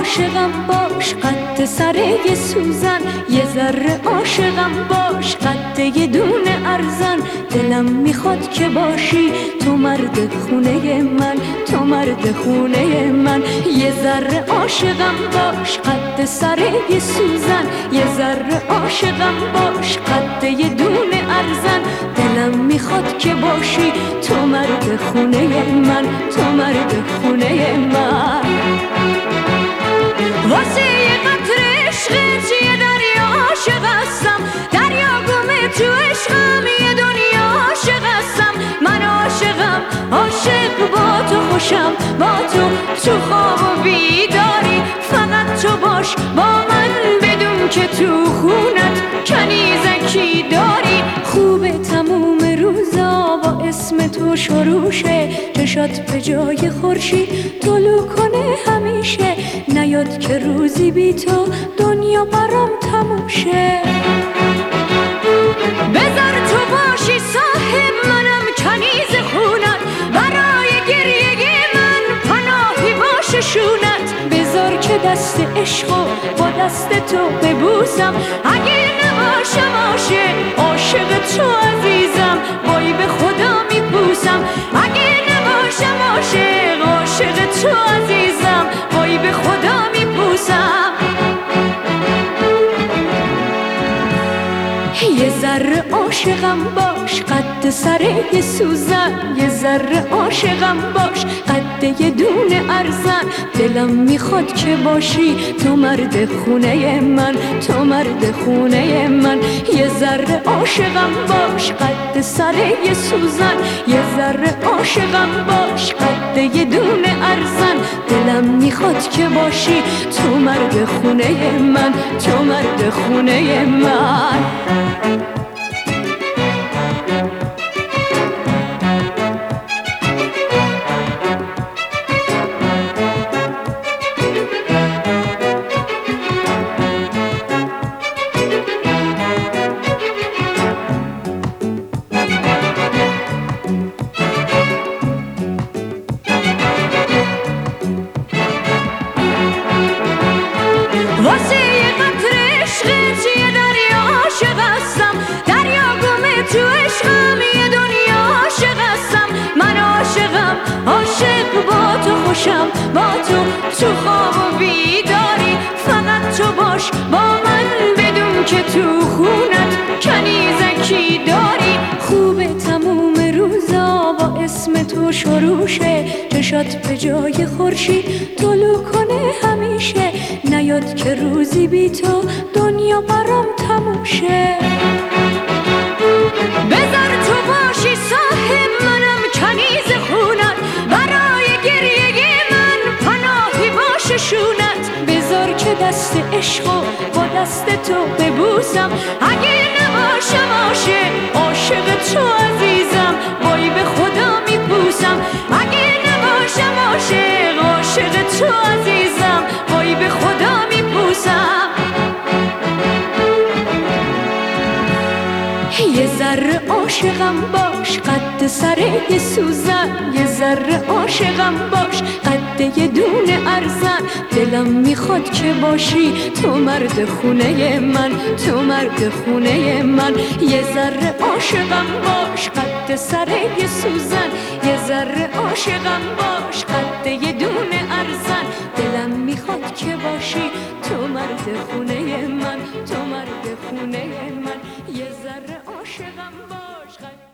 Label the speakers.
Speaker 1: عاشقم باش قد سر یه سوزن، یه ذره عاشقم باش قد یه دونه ارزن. دلم میخواد که باشی تو مرد خونه من، تو مرد خونه من. یه ذره عاشقم باش قد سر یه سوزن، یه ذره عاشقم باش قد یه دونه ارزن. دلم میخواد که باشی تو مرد خونه من، تو مرد خونه من. واسه یه قطره عشقت یه دریا عاشق هستم، دریا گمه تو عشقم یه دنیا عاشق هستم. من عاشقم، عاشق با تو خوشم، با تو خواب و بیداری. فقط تو باش با من بدون که تو خونت کنیزکی داری. خوبه تموم روزا با اسم تو شروع شه، چشات به جای خورشید طلوع کنه همیشه. نیاد که روزی بی تو دنیا برام تموم شه. بذار تو باشی صاحب منم کنیز خونت، برای گریه من پناهی باشه شونت. بذار که دست عشقو با دست تو ببوسم، اگه نباشم عاشق تو عزیزم وای به خدا میپوسم. اگه نباشم عاشق تو عزیزم وای به خدا میپوسم. یه ذره عاشقم باش قد سر یه سوزن، یه ذره عاشقم باش قد یه دونه ارزن. دلم میخواد که باشی تو مرد خونه من، تو مرد خونه من. یه ذره عاشقم باش قد سر یه سوزن، یه ذره عاشقم باش قد یه دونه ارزن. دلم میخواد که باشی تو مرد خونه من، تو مرد خونه من. واسه یه قطره عشقت یه دریا عاشق هستم، دریا گمه تو عشقم یه دنیا عاشق هستم. من عاشقم، عاشق با تو خوشم، با تو خواب و بیداری. فقط تو باش با من بدون که تو خونت کنیزکی داری. خوبه تموم روزا با اسم تو شروع شه، چشات به جای خورشید طلوع کنه همیشه. نیاد که روزی بی تو دنیا برام تموم شه. بذار تو باشی صاحب منم کنیز خونت، برای گریه من پناهی باشه شونت. بذار که دست عشقو با دست تو ببوسم، اگه نباشم عاشق تو عزیزم وای به خدا میپوسم. اگه نباشم عاشق تو عزیزم وای به خدا میپوسم. یه ذره عاشقم باش قد سر یه سوزن، یه ذره عاشقم باش قد یه دونه ارزن. دلم میخواد که باشی تو مرد خونه من، تو مرد خونه من. یه ذره عاشقم باش قد سر یه سوزن، یه ذره عاشقم باش قد یه دونه ارزن. دلم میخواد که باشی تو مرد خونه من، تو مرد خونه من. یه ذره عاشقم باش قد